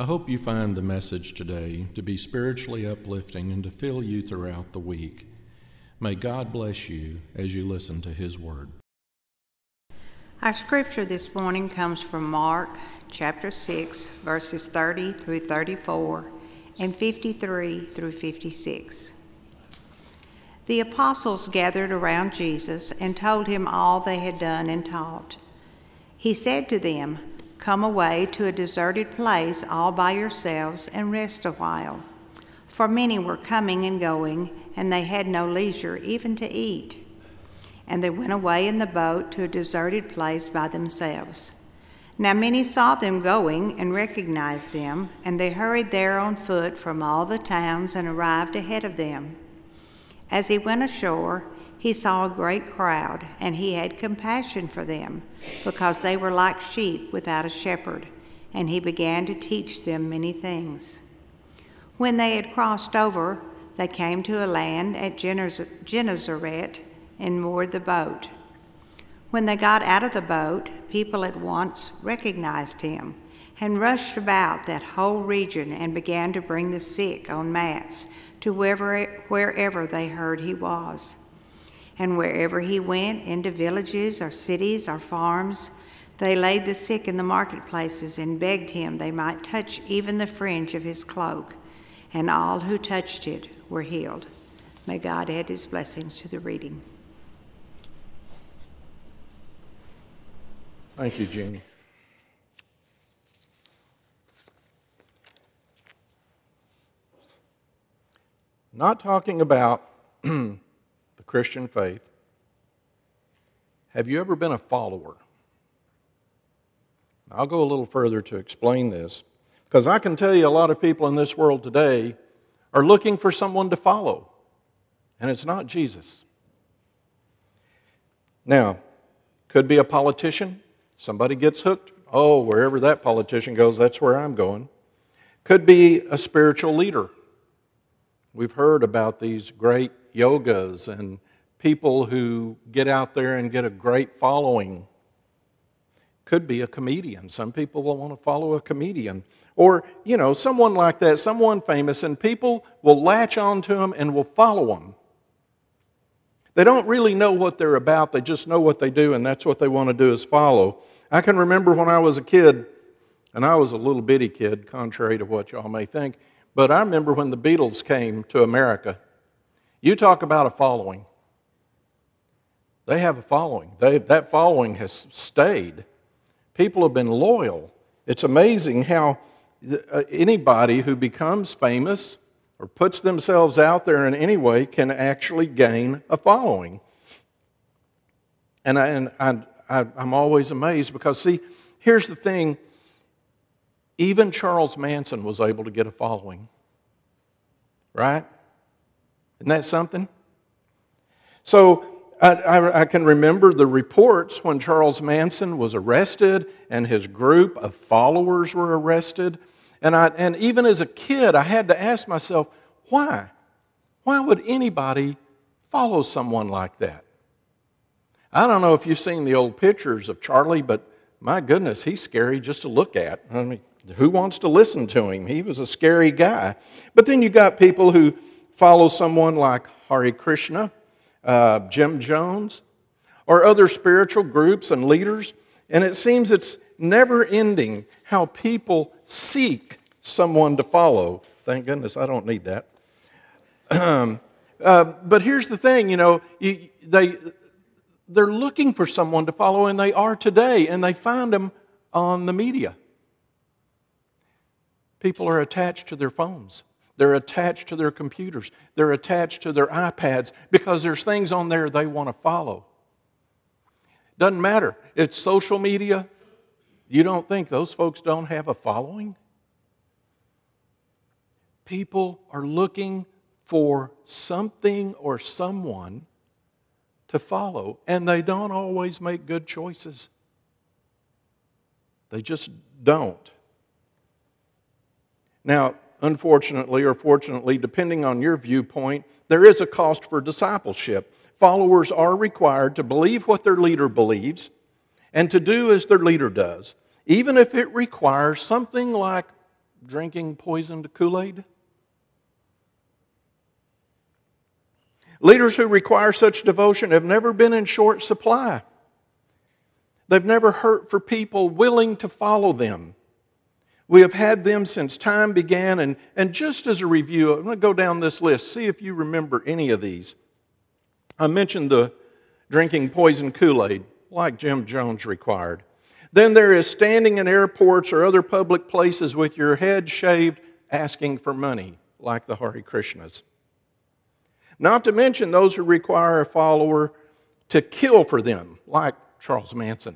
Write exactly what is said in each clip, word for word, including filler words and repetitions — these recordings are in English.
I hope you find the message today to be spiritually uplifting and to fill you throughout the week. May God bless you as you listen to His Word. Our scripture this morning comes from Mark chapter six, verses thirty through thirty-four and fifty-three through fifty-six. The apostles gathered around Jesus and told him all they had done and taught. He said to them, "Come away to a deserted place all by yourselves and rest a while." For many were coming and going, and they had no leisure even to eat. And they went away in the boat to a deserted place by themselves. Now many saw them going and recognized them, and they hurried there on foot from all the towns and arrived ahead of them. As he went ashore, he saw a great crowd, and he had compassion for them, because they were like sheep without a shepherd, and he began to teach them many things. When they had crossed over, they came to a land at Gennesaret and moored the boat. When they got out of the boat, people at once recognized him and rushed about that whole region and began to bring the sick on mats to wherever, wherever they heard he was. And wherever he went, into villages or cities or farms, they laid the sick in the marketplaces and begged him they might touch even the fringe of his cloak. And all who touched it were healed. May God add his blessings to the reading. Thank you, Jeannie. Not talking about the Christian faith. Have you ever been a follower? I'll go a little further to explain this, because I can tell you a lot of people in this world today are looking for someone to follow, and it's not Jesus. Now, could be a politician. Somebody gets hooked. Oh, wherever that politician goes, that's where I'm going. Could be a spiritual leader. We've heard about these great yogas and people who get out there and get a great following. Could be a comedian. Some people will want to follow a comedian. Or, you know, someone like that, someone famous, and people will latch on to them and will follow them. They don't really know what they're about. They just know what they do, and that's what they want to do is follow. I can remember when I was a kid, and I was a little bitty kid, contrary to what y'all may think, but I remember when the Beatles came to America. You talk about a following. They have a following. They, that following has stayed. People have been loyal. It's amazing how anybody who becomes famous or puts themselves out there in any way can actually gain a following. And, I, and I, I, I'm always amazed because, see, here's the thing. Even Charles Manson was able to get a following. Right? Isn't that something? So I, I, I can remember the reports when Charles Manson was arrested and his group of followers were arrested. And, I, and even as a kid, I had to ask myself, why? Why would anybody follow someone like that? I don't know if you've seen the old pictures of Charlie, but my goodness, he's scary just to look at. I mean, who wants to listen to him? He was a scary guy. But then you got people who follow someone like Hare Krishna, uh, Jim Jones, or other spiritual groups and leaders. And it seems it's never ending how people seek someone to follow. Thank goodness I don't need that. Um, uh, but here's the thing, you know, you, they, they're looking for someone to follow, and they are today, and they find them on the media. People are attached to their phones. They're attached to their computers. They're attached to their iPads because there's things on there they want to follow. Doesn't matter. It's social media. You don't think those folks don't have a following? People are looking for something or someone to follow, and they don't always make good choices. They just don't. Now, unfortunately or fortunately, depending on your viewpoint, there is a cost for discipleship. Followers are required to believe what their leader believes and to do as their leader does, even if it requires something like drinking poisoned Kool-Aid? Leaders who require such devotion have never been in short supply. They've never hurt for people willing to follow them. We have had them since time began, and, and just as a review, I'm going to go down this list, see if you remember any of these. I mentioned the drinking poison Kool-Aid, like Jim Jones required. Then there is standing in airports or other public places with your head shaved, asking for money, like the Hare Krishnas. Not to mention those who require a follower to kill for them, like Charles Manson.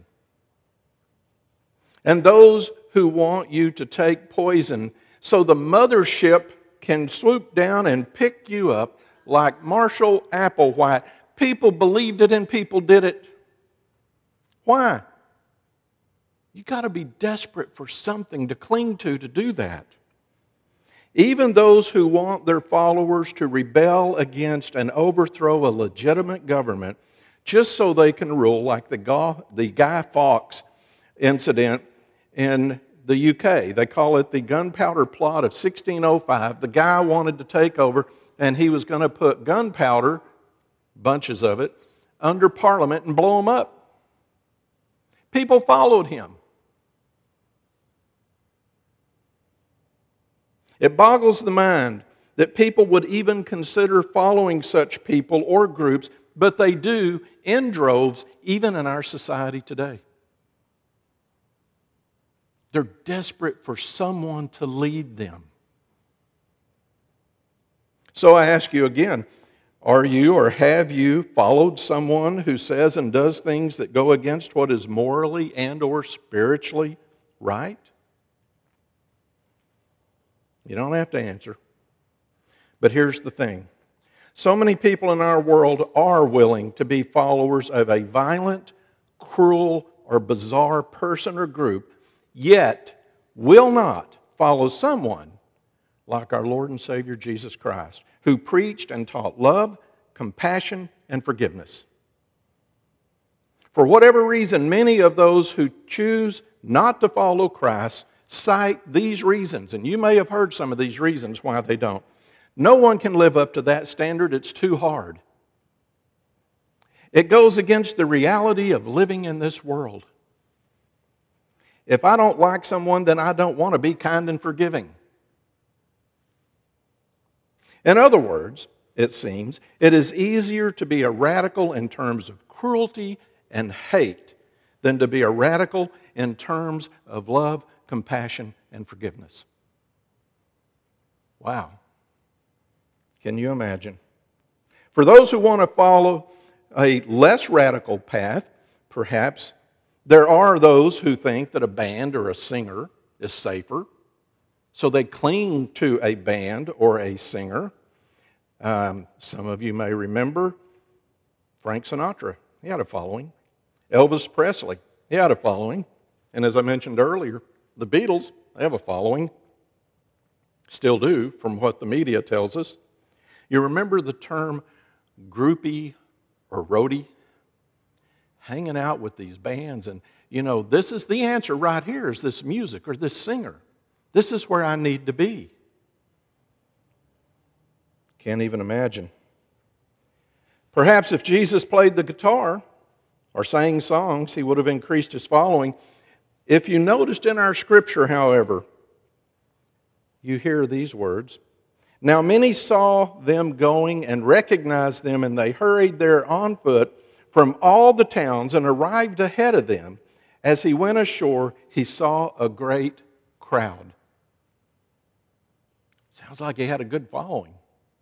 And those who want you to take poison so the mothership can swoop down and pick you up like Marshall Applewhite. People believed it and people did it. Why? You got to be desperate for something to cling to to do that. Even those who want their followers to rebel against and overthrow a legitimate government just so they can rule, like the Guy Fawkes incident in the U K. They call it the gunpowder plot of sixteen oh five. The guy wanted to take over, and he was going to put gunpowder, bunches of it, under Parliament and blow them up. People followed him. It boggles the mind that people would even consider following such people or groups, but they do in droves, even in our society today. They're desperate for someone to lead them. So I ask you again, are you or have you followed someone who says and does things that go against what is morally and or spiritually right? You don't have to answer. But here's the thing. So many people in our world are willing to be followers of a violent, cruel, or bizarre person or group, yet will not follow someone like our Lord and Savior Jesus Christ, who preached and taught love, compassion, and forgiveness. For whatever reason, many of those who choose not to follow Christ cite these reasons, and you may have heard some of these reasons why they don't. No one can live up to that standard. It's too hard. It goes against the reality of living in this world. If I don't like someone, then I don't want to be kind and forgiving. In other words, it seems, it is easier to be a radical in terms of cruelty and hate than to be a radical in terms of love, compassion, and forgiveness. Wow. Can you imagine? For those who want to follow a less radical path, perhaps, there are those who think that a band or a singer is safer, so they cling to a band or a singer. Um, some of you may remember Frank Sinatra. He had a following. Elvis Presley. He had a following. And as I mentioned earlier, the Beatles, they have a following. Still do, from what the media tells us. You remember the term groupie or roadie? Hanging out with these bands, and you know, this is the answer right here, is this music or this singer. This is where I need to be. Can't even imagine. Perhaps if Jesus played the guitar or sang songs, he would have increased his following. If you noticed in our scripture, however, you hear these words. Now many saw them going and recognized them, and they hurried there on foot from all the towns and arrived ahead of them. As he went ashore, he saw a great crowd. Sounds like he had a good following.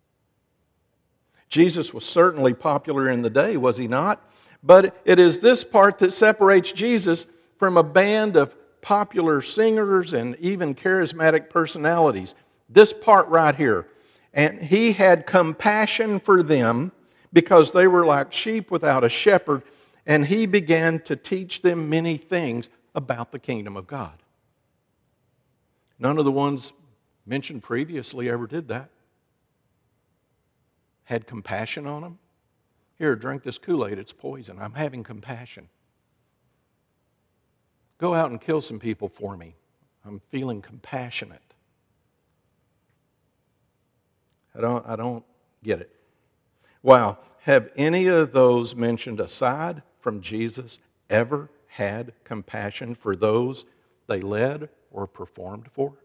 Jesus was certainly popular in the day, was he not? But it is this part that separates Jesus from a band of popular singers and even charismatic personalities. This part right here. And he had compassion for them because they were like sheep without a shepherd, and he began to teach them many things about the kingdom of God. None of the ones mentioned previously ever did that. Had compassion on them. Here, drink this Kool-Aid, it's poison. I'm having compassion. Go out and kill some people for me. I'm feeling compassionate. I don't, I don't get it. Wow, have any of those mentioned aside from Jesus ever had compassion for those they led or performed for?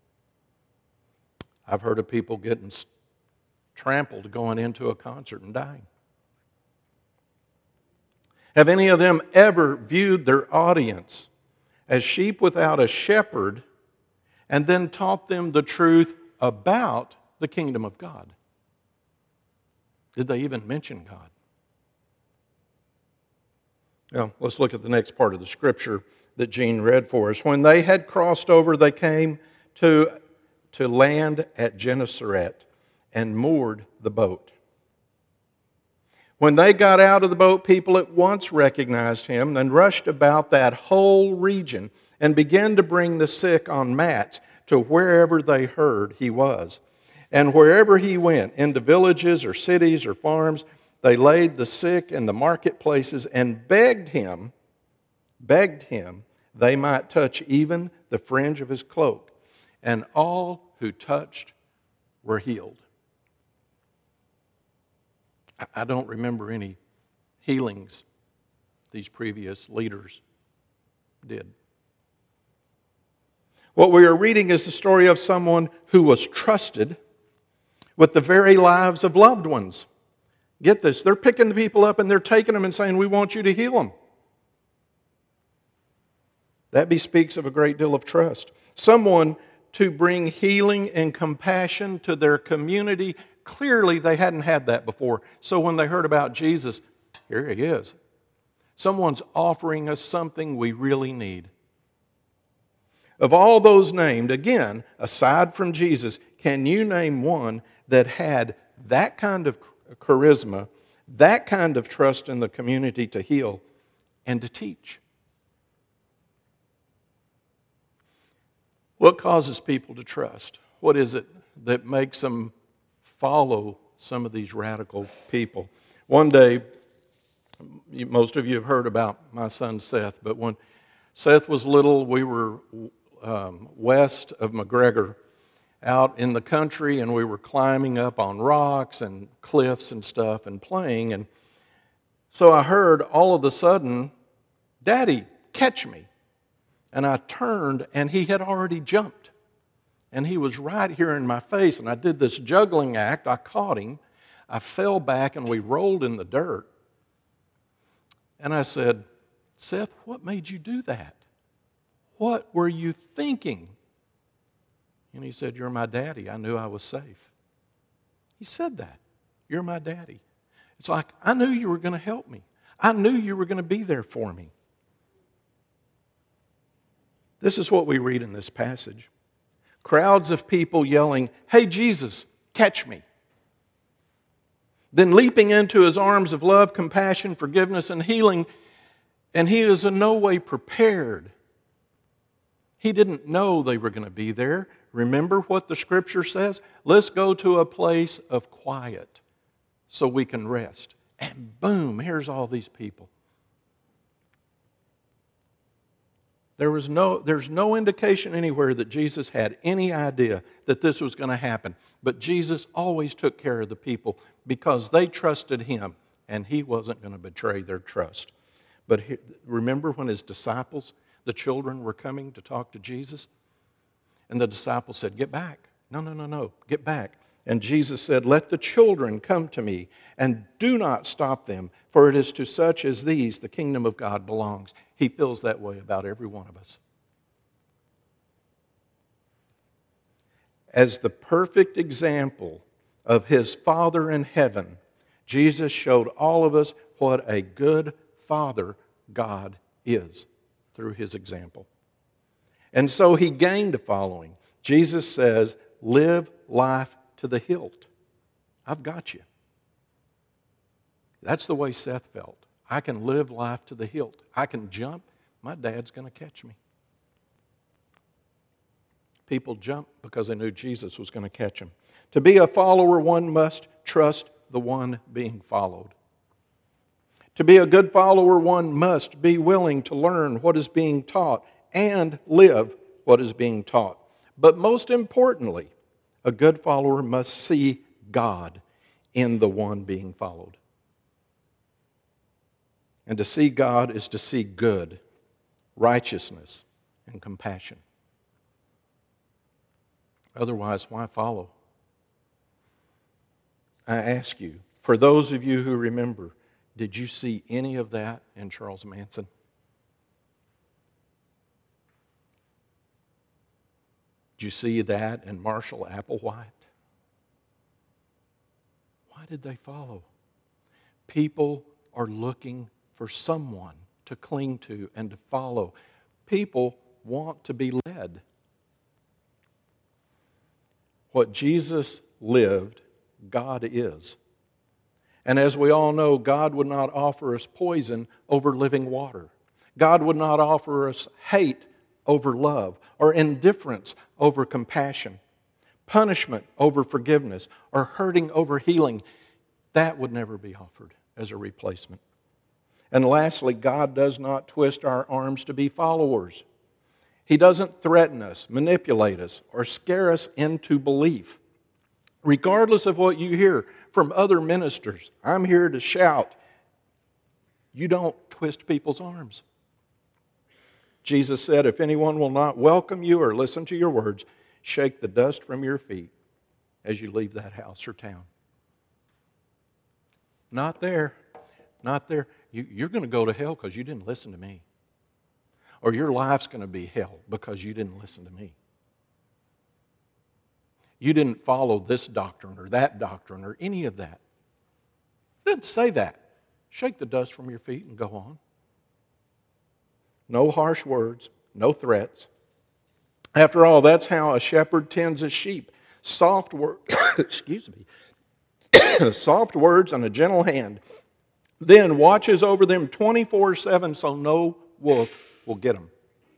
I've heard of people getting trampled going into a concert and dying. Have any of them ever viewed their audience as sheep without a shepherd and then taught them the truth about the kingdom of God? Did they even mention God? Well, let's look at the next part of the scripture that Gene read for us. When they had crossed over, they came to, to land at Gennesaret and moored the boat. When they got out of the boat, people at once recognized him and rushed about that whole region and began to bring the sick on mats to wherever they heard he was. And wherever he went, into villages or cities or farms, they laid the sick in the marketplaces and begged him, begged him they might touch even the fringe of his cloak. And all who touched were healed. I don't remember any healings these previous leaders did. What we are reading is the story of someone who was trusted with the very lives of loved ones. Get this, they're picking the people up and they're taking them and saying, we want you to heal them. That bespeaks of a great deal of trust. Someone to bring healing and compassion to their community. Clearly, they hadn't had that before. So when they heard about Jesus, here he is. Someone's offering us something we really need. Of all those named, again, aside from Jesus, can you name one that had that kind of charisma, that kind of trust in the community to heal and to teach? What causes people to trust? What is it that makes them follow some of these radical people? One day, most of you have heard about my son Seth, but when Seth was little, we were um, west of McGregor, out in the country, and we were climbing up on rocks and cliffs and stuff and playing. And so I heard all of a sudden, "Daddy, catch me." And I turned, and he had already jumped. And he was right here in my face, and I did this juggling act. I caught him. I fell back, and we rolled in the dirt. And I said, "Seth, what made you do that? What were you thinking?" And he said, "You're my daddy. I knew I was safe." He said that. "You're my daddy." It's like, I knew you were going to help me. I knew you were going to be there for me. This is what we read in this passage. Crowds of people yelling, "Hey, Jesus, catch me." Then leaping into his arms of love, compassion, forgiveness, and healing, and he is in no way prepared. He didn't know they were going to be there. Remember what the scripture says? Let's go to a place of quiet so we can rest. And boom, here's all these people. There was no, there's no indication anywhere that Jesus had any idea that this was going to happen. But Jesus always took care of the people because they trusted him, and he wasn't going to betray their trust. But he, remember when his disciples, the children, were coming to talk to Jesus? And the disciples said, "Get back. No, no, no, no. Get back." And Jesus said, "Let the children come to me, and do not stop them, for it is to such as these the kingdom of God belongs." He feels that way about every one of us. As the perfect example of his Father in heaven, Jesus showed all of us what a good Father God is through his example. And so he gained a following. Jesus says, "Live life to the hilt. I've got you." That's the way Seth felt. I can live life to the hilt. I can jump. My dad's going to catch me. People jumped because they knew Jesus was going to catch them. To be a follower, one must trust the one being followed. To be a good follower, one must be willing to learn what is being taught and live what is being taught. But most importantly, a good follower must see God in the one being followed. And to see God is to see good, righteousness, and compassion. Otherwise, why follow? I ask you, for those of you who remember, did you see any of that in Charles Manson? Did you see that in Marshall Applewhite? Why did they follow? People are looking for someone to cling to and to follow. People want to be led. What Jesus lived, God is. And as we all know, God would not offer us poison over living water. God would not offer us hate over love, or indifference over compassion, punishment over forgiveness, or hurting over healing. That would never be offered as a replacement. And lastly, God does not twist our arms to be followers. He doesn't threaten us, manipulate us, or scare us into belief. Regardless of what you hear from other ministers, I'm here to shout, you don't twist people's arms. Jesus said, if anyone will not welcome you or listen to your words, shake the dust from your feet as you leave that house or town. Not there. Not there. You, you're going to go to hell because you didn't listen to me. Or your life's going to be hell because you didn't listen to me. You didn't follow this doctrine or that doctrine or any of that. It didn't say that. Shake the dust from your feet and go on. No harsh words, no threats. After all, that's how a shepherd tends his sheep. Soft words, excuse me, soft words and a gentle hand. Then watches over them twenty-four seven so no wolf will get them.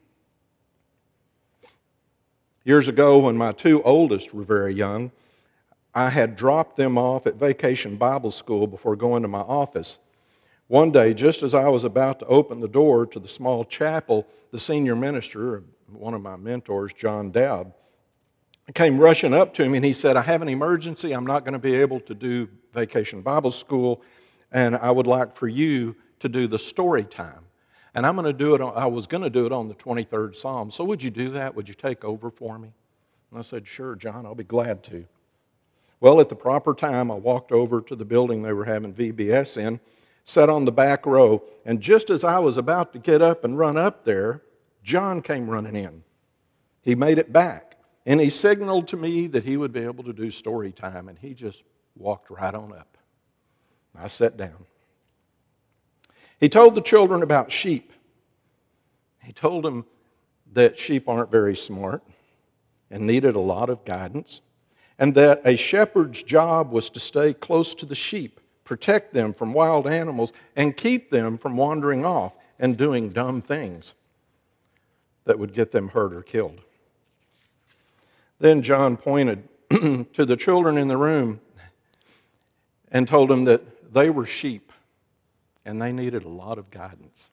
Years ago, when my two oldest were very young, I had dropped them off at Vacation Bible School before going to my office. One day, just as I was about to open the door to the small chapel, the senior minister, one of my mentors, John Dowd, came rushing up to me and he said, I have an emergency. I'm not going to be able to do Vacation Bible School, and I would like for you to do the story time. And I'm going to do it on, I was going to do it on the twenty-third Psalm. So would you do that? Would you take over for me? And I said, sure, John, I'll be glad to. Well, at the proper time, I walked over to the building they were having V B S in, sat on the back row, and just as I was about to get up and run up there, John came running in. He made it back, and he signaled to me that he would be able to do story time, and he just walked right on up. I sat down. He told the children about sheep. He told them that sheep aren't very smart and needed a lot of guidance, and that a shepherd's job was to stay close to the sheep, protect them from wild animals, and keep them from wandering off and doing dumb things that would get them hurt or killed. Then John pointed to the children in the room and told them that they were sheep and they needed a lot of guidance.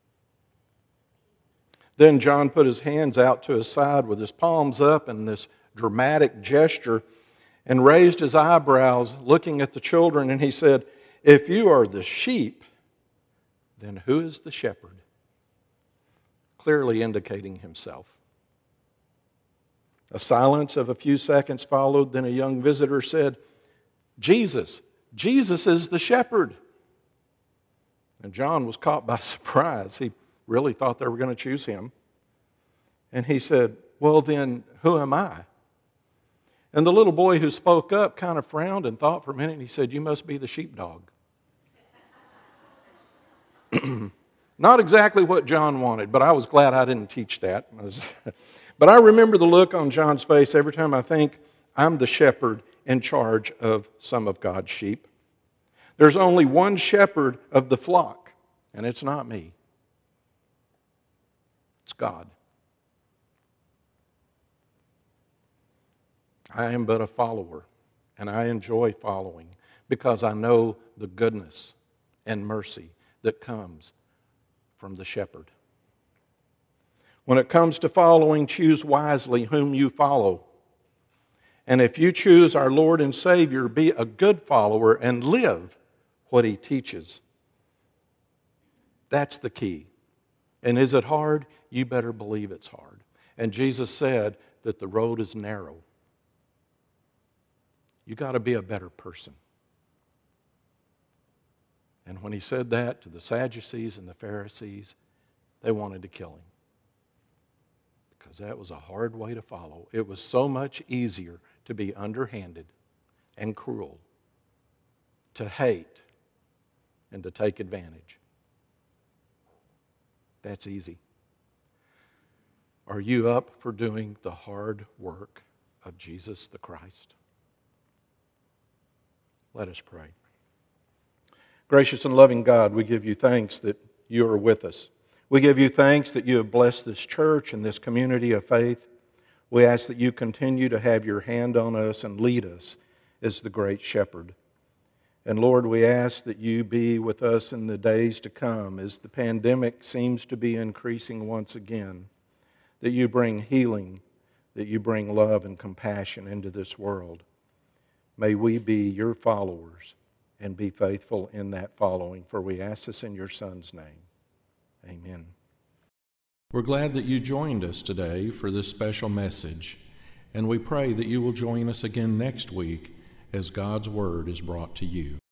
Then John put his hands out to his side with his palms up in this dramatic gesture and raised his eyebrows looking at the children, and he said, if you are the sheep, then who is the shepherd? Clearly indicating himself. A silence of a few seconds followed, then a young visitor said, Jesus, Jesus is the shepherd. And John was caught by surprise. He really thought they were going to choose him. And he said, well then, who am I? And the little boy who spoke up kind of frowned and thought for a minute, and he said, you must be the sheepdog. Not exactly what John wanted, but I was glad I didn't teach that. But I remember the look on John's face every time I think I'm the shepherd in charge of some of God's sheep. There's only one shepherd of the flock, and it's not me. It's God. I am but a follower, and I enjoy following because I know the goodness and mercy that comes from the shepherd. When it comes to following, choose wisely whom you follow. And if you choose our Lord and Savior, be a good follower and live what he teaches. That's the key. And is it hard? You better believe it's hard. And Jesus said that the road is narrow. You got to be a better person. And when he said that to the Sadducees and the Pharisees, they wanted to kill him. Because that was a hard way to follow. It was so much easier to be underhanded and cruel, to hate, and to take advantage. That's easy. Are you up for doing the hard work of Jesus the Christ? Let us pray. Gracious and loving God, we give you thanks that you are with us. We give you thanks that you have blessed this church and this community of faith. We ask that you continue to have your hand on us and lead us as the great shepherd. And Lord, we ask that you be with us in the days to come as the pandemic seems to be increasing once again, that you bring healing, that you bring love and compassion into this world. May we be your followers and be faithful in that following, for we ask this in your Son's name. Amen. We're glad that you joined us today for this special message, and we pray that you will join us again next week as God's Word is brought to you.